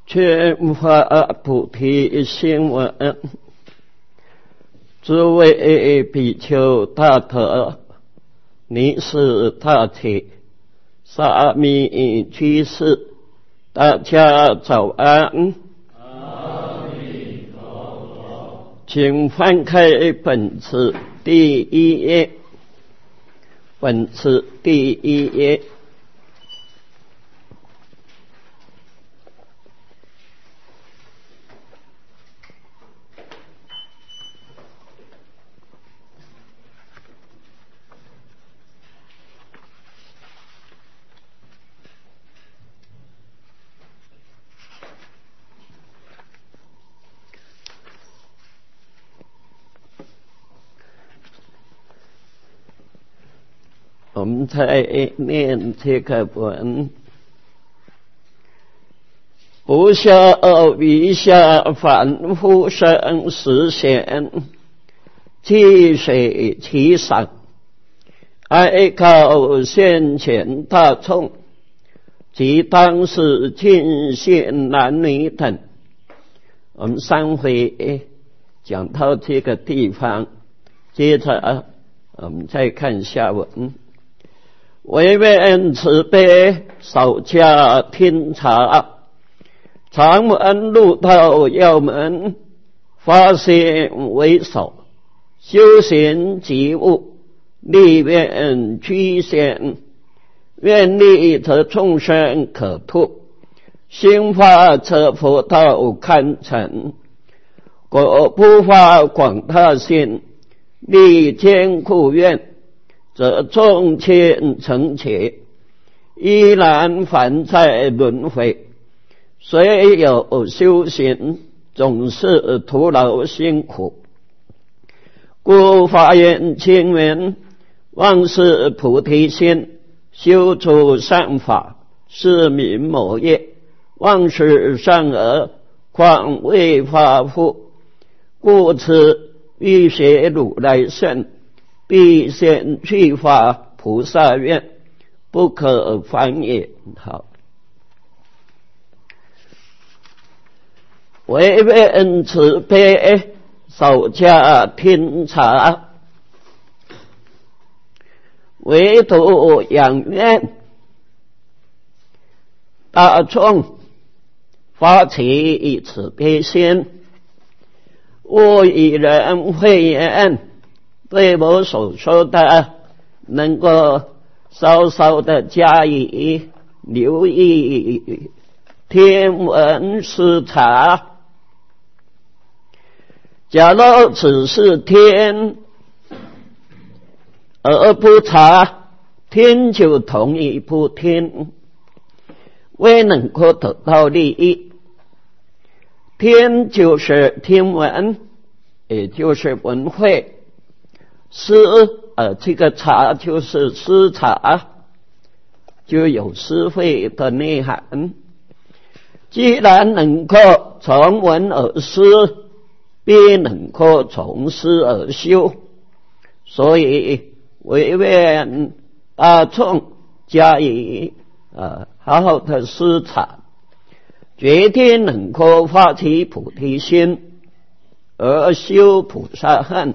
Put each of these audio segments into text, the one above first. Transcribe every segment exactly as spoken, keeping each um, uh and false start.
全发菩提心闻，诸位比丘大德，尼斯大体，沙弥居士，大家早安。 阿弥陀佛。 请翻开本次第一页，本次第一页。我们在念这个文，不孝余下凡夫生实现，积水其上，哀告先前大众及当时尽现男女等。我们上回讲到这个地方，接着我们再看下文。唯愿慈悲，少加听察。常闻入道要门，发心为首，修行及物，立愿居先。愿力则众生可度，心发则佛道堪成。果不发广大心，立坚固愿，则众千成劫，依然还在轮回。虽有修行，总是徒劳辛苦。故发愿清源，望是菩提心，修诸善法，是名某业。望是善恶，况未发乎？故此欲学如来圣，必先去发菩萨愿，不可翻也。好，唯愿慈悲，少加听察。唯独仰愿大众发起慈悲心，勿以人讳言。对我所说的，能够稍稍的加以留意，听闻思察。假如只是听而不察，听就同意不听，未能够得到利益。听就是听闻，也就是闻会。思呃，这个察就是思察，就有思会的内涵。既然能够从闻而思，必能够从思而修，所以唯愿大众加以呃好好的思察，决定能够发起菩提心，而修菩萨行。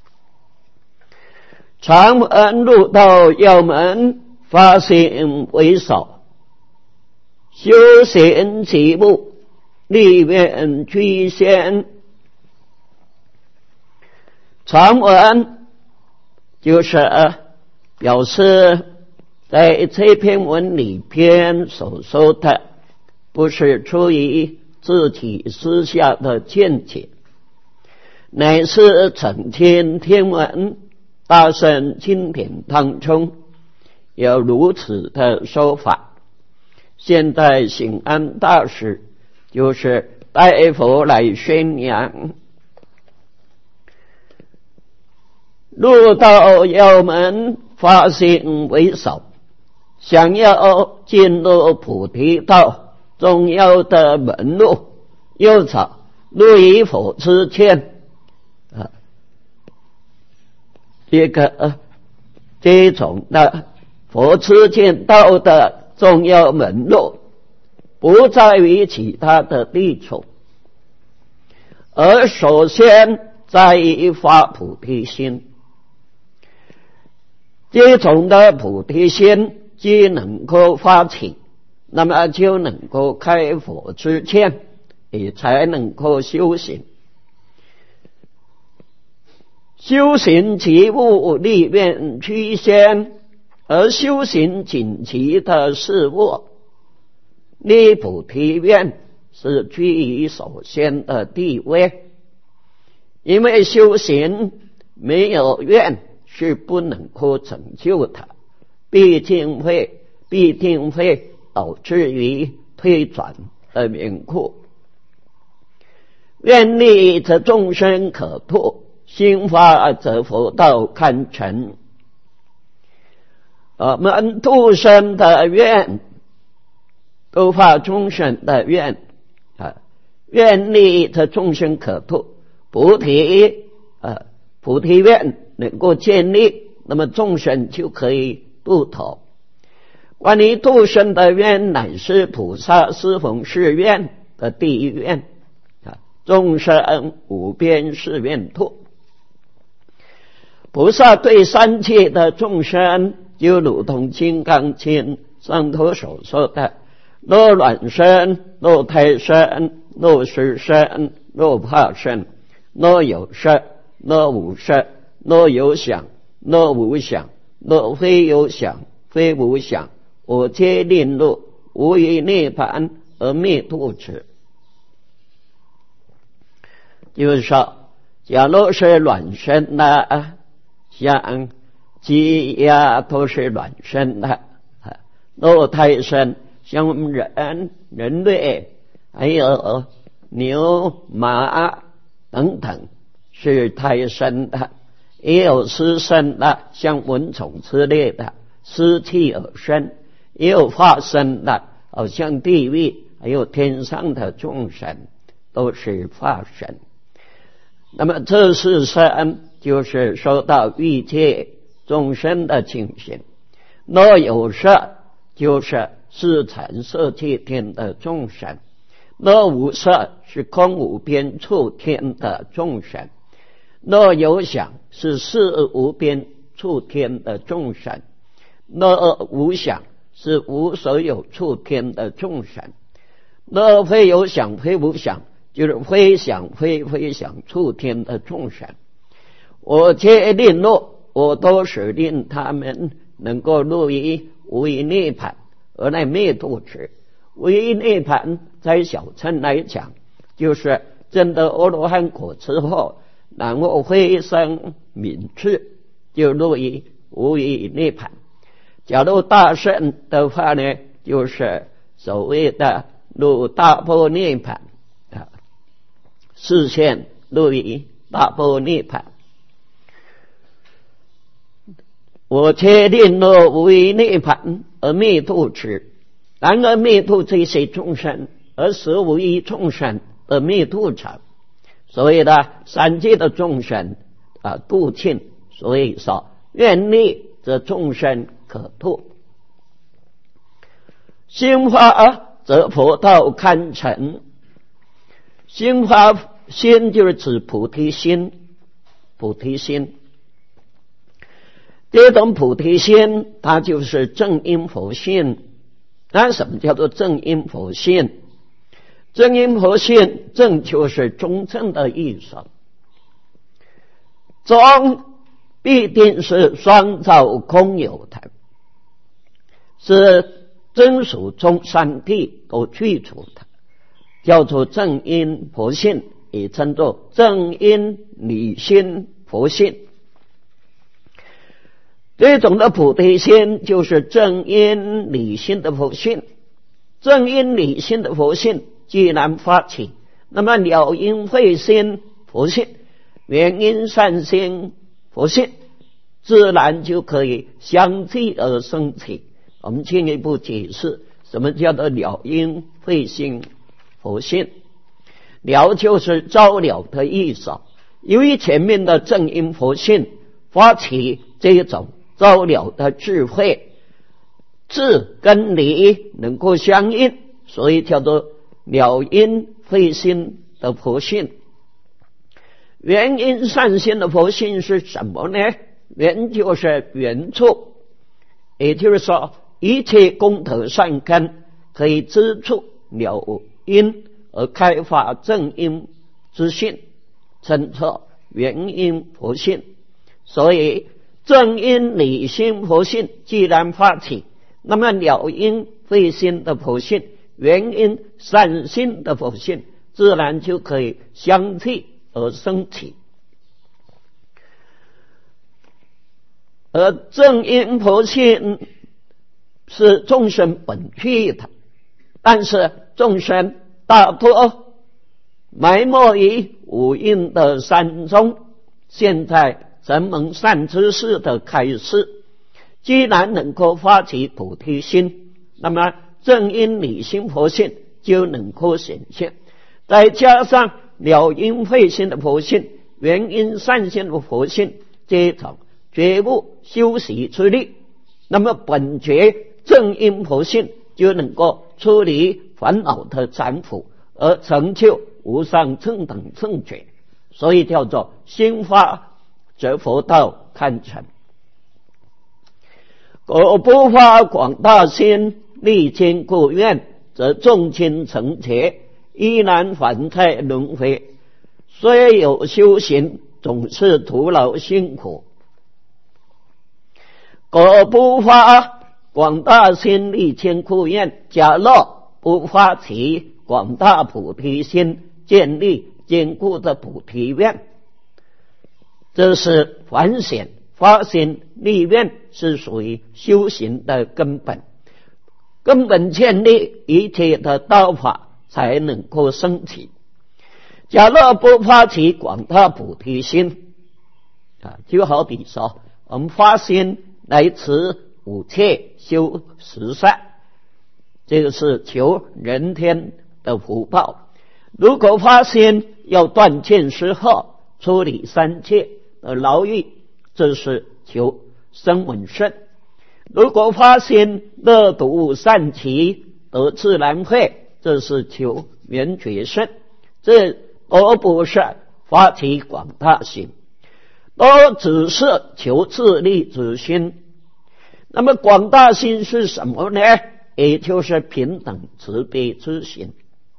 常闻入道要门，发心为首，修行其物，立愿居先。常闻就是表示在这篇文里边所说的，不是出于自己私下的见解，乃是曾听听闻大圣经典当中有如此的说法。现在醒安大师就是代佛来宣扬。入道要门，发心为首，想要进入菩提道重要的门路，又找入于佛之前啊，这个、呃、这种的佛之见道的重要门路， 不在于其他的地处，而首先在于发菩提心。这种的菩提心既能够发起，那么就能够开佛之见，也才能够修行。修行其物，立愿趋先，而修行紧急的事物，立菩提愿是居于首先的地位。因为修行没有愿是不能够成就它，必定会必定会导致于退转的缘故。愿力则众生可度，心发则佛道堪成。我们度生的愿，度化众生的愿啊，愿力则众生可度，菩提啊，菩提愿能够建立，那么众生就可以度脱。关于度生的愿，乃是菩萨四弘誓愿的第一愿啊，众生无边誓愿度。菩萨对三界的众生，就如同《金刚经》上头所说的：若卵生，若胎生，若湿生，若化生，若有色，若无色，若有想，若无想，若非有想，非无想，我皆令入无余涅槃而灭度之。就是说，假如是卵生的，像鸡鸭都是卵生的，若胎生，像我们人人类还有牛马等等是胎生的，也有湿生的，像蚊虫之类的湿气而生，也有化生的，好像地狱还有天上的众生都是化生。那么这是生，就是说到欲界众生的情形。若有色，就是四禅色界天的众生；若无色，是空无边处天的众生；若有想，是四无边处天的众生；若无想，是无所有处天的众生；若非有想，非无想，就是非想非非想处天的众生。我皆令入，我都是令他们能够入于无余涅槃而来灭度之。无余涅槃在小乘来讲，就是证得阿罗汉果之后，然后飞升泯智，就入于无余涅槃。假如大圣的话呢，就是所谓的入大波涅槃啊，视线入于大波涅槃。我切令入无余涅槃而灭度之，然而灭度这些众生，而使无余众生而灭度者。所谓的三界的众生啊，度尽，所以说愿力则众生可度，心发则佛道堪成。心发心就是指菩提心，菩提心。这种菩提心，它就是正因佛性。那什么叫做正因佛性？正因佛性，正就是中正的意思。中必定是双照空有的，是真属中三谛都去除的，叫做正因佛性，也称作正因理心佛性。这种的菩提心就是正因理心的佛性。正因理心的佛性既然发起，那么了因慧心佛性、原因善心佛性，自然就可以相继而生起。我们进一步解释什么叫做了因慧心佛性。了就是照了的意思，由于前面的正因佛性发起这种照了的智慧，智跟理能够相应， 所以叫做了因慧心的佛性。原因善心的佛性是什么呢？原就是原处，也就是说一切功德善根可以知处了因而开发正因之性，称作原因佛性。所以正因理心佛性既然发起，那么了因慧心的佛性，原因善心的佛性自然就可以相继而生起。而正因佛性是众生本具的，但是众生大多埋没于五蕴的山中，现在人蒙善知识的开示，既然能够发起菩提心，那么正因理心佛性就能够显现，再加上了因慧心的佛性，原因善心的佛性，这种觉悟修习之力，那么本觉正因佛性就能够处理烦恼的斩缚，而成就无上正等正觉，所以叫做心发则佛道堪成。果不发广大心，历经故愿，则众亲成劫，依然还在轮回，虽有修行，总是徒劳辛苦。果不发广大心，历经故愿，假若不发起广大菩提心，建立坚固的菩提愿，这是反省发心立愿，是属于修行的根本。根本建立，一切的道法才能够升起。假若不发起广大菩提心啊，就好比说我们发心来持五戒修十善，这个是求人天的福报。如果发心要断见思惑，处理三界的牢狱，这是求声闻圣。如果发心乐读善奇得自然慧，这是求圆觉圣。这都不是发起广大心，都只是求自利之心。那么广大心是什么呢？也就是平等慈悲之心。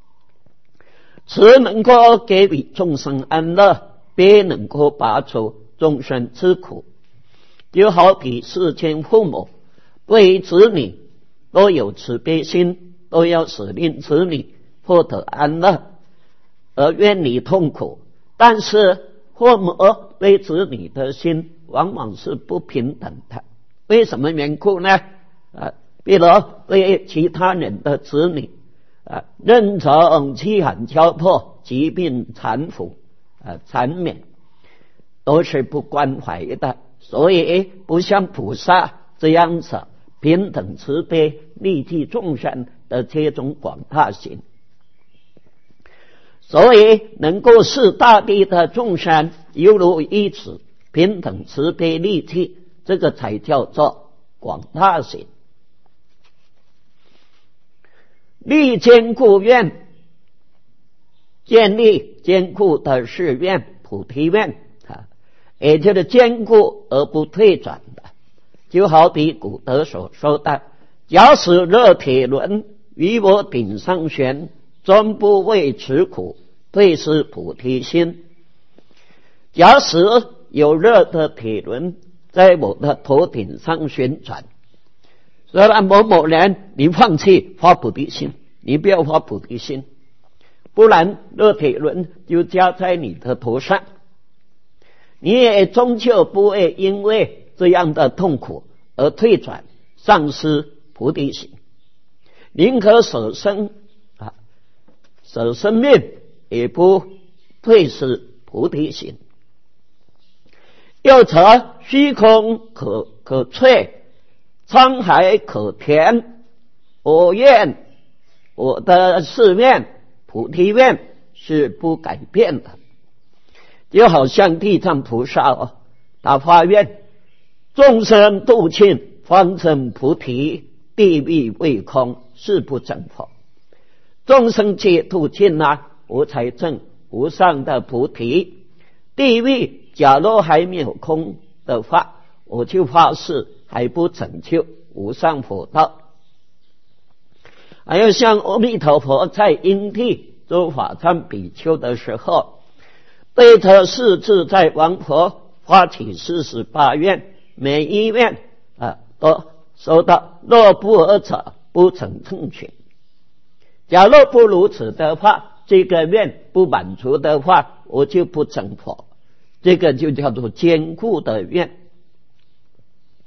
慈能够给予众生安乐，悲能够拔除众生之苦。就好比世间父母对于子女都有慈悲心，都要使令子女获得安乐而远离痛苦，但是父母对子女的心往往是不平等的。为什么缘故呢？啊，比如对其他人的子女啊，任从饥寒交迫、疾病残腐啊、残免，都是不关怀的。所以不像菩萨这样子平等慈悲、利济众生的这种广大心。所以能够视大地的众生犹如一子，平等慈悲利济，这个才叫做广大心。立坚固愿，建立坚固的誓愿，菩提愿啊，也就是坚固而不退转的。就好比古德所说的：假使热铁轮于我顶上悬，终不为此苦，退失菩提心。假使有热的铁轮在我的头顶上旋转，虽然某某人你放弃发菩提心，你不要发菩提心，不然热铁轮就加在你的头上，你也终究不会因为这样的痛苦而退转丧失菩提心。宁可舍生啊，舍生命，也不退失菩提心。又则虚空可可摧，沧海可填。我愿我的誓愿菩提愿是不改变的。就好像地藏菩萨哦，他发愿众生度尽，方成菩提，地狱未空，誓不成佛。 众生解脱尽了，我才证无上的菩提。地狱假若还没有空的话，我就发誓还不成就无上佛道。还有像阿弥陀佛在因地做法藏比丘的时候，对他四自在王佛发起四十八愿，每一愿啊都说到若不尔者不成正觉。假若不如此的话，这个愿不满足的话，我就不成佛。这个就叫做坚固的愿。